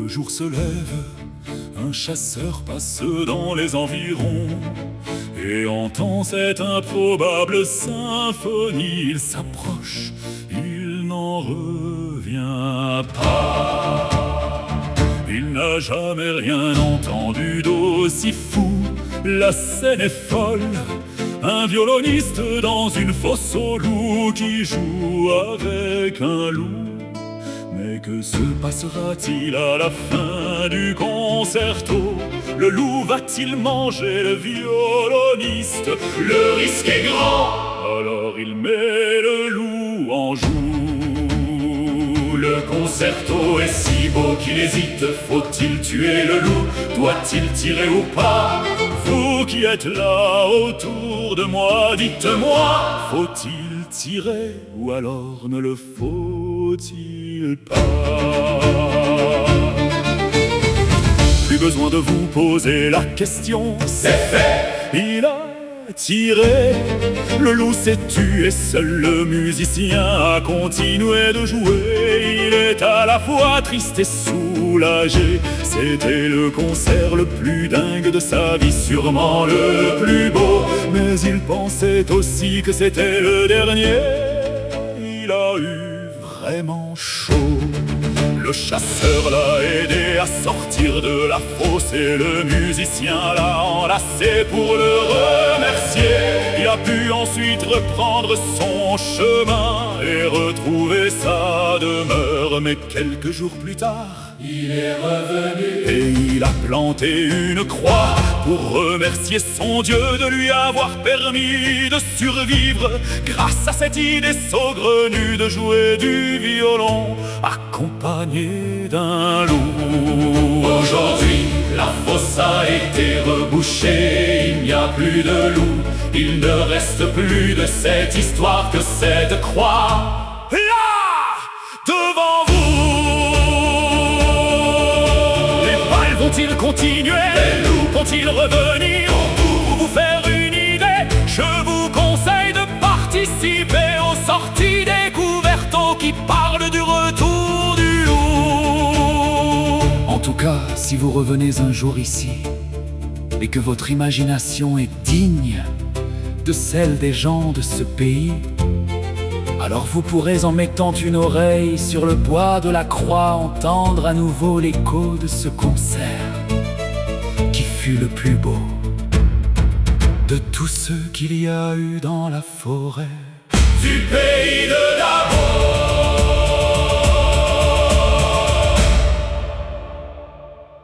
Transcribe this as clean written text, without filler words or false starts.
jour se lève, un chasseur passe dans les environs et entend cette improbable symphonie. Il s'approche, il n'en revient pas. Il n'a jamais rien entendu d'aussi fou. La scène est folle, un violoniste dans une fosse aux loups qui joue avec un loup. Mais que se passera-t-il à la fin du concerto? Le loup va-t-il manger le violoniste? Le risque est grand, alors il met le loup en joue. Le concerto est si beau qu'il hésite. Faut-il tuer le loup? Doit-il tirer ou pas? Vous qui êtes là autour de moi, dites-moi, faut-il tirer ou alors ne le faut-il pas? Plus besoin de vous poser la question, c'est fait. Il a tiré, le loup s'est tué, seul le musicien a continué de jouer. Il est à la fois triste et soulagé. C'était le concert le plus dingue de sa vie, sûrement le plus beau. Mais il pensait aussi que c'était le dernier. Il a eu vraiment chaud. Le chasseur l'a aidé à sortir de la fosse et le musicien l'a enlacé pour le remercier. Il a pu ensuite reprendre son chemin et retrouver sa demeure. Mais quelques jours plus tard, il est revenu et il a planté une croix pour remercier son Dieu de lui avoir permis de survivre grâce à cette idée saugrenue de jouer du violon accompagné d'un loup. Aujourd'hui, la fosse a été rebouchée, il n'y a plus de loup, il ne reste plus de cette histoire que cette croix. Là, devant vous, les balles vont-ils continuer? Les loups vont-ils revenir? Pour vous faire une idée, je vous conseille de participer aux sorties découvertes qui parlent du retour du loup. En tout cas, si vous revenez un jour ici et que votre imagination est digne de celle des gens de ce pays, alors vous pourrez, en mettant une oreille sur le bois de la croix, entendre à nouveau l'écho de ce concert qui fut le plus beau de tous ceux qu'il y a eu dans la forêt du pays de Davos.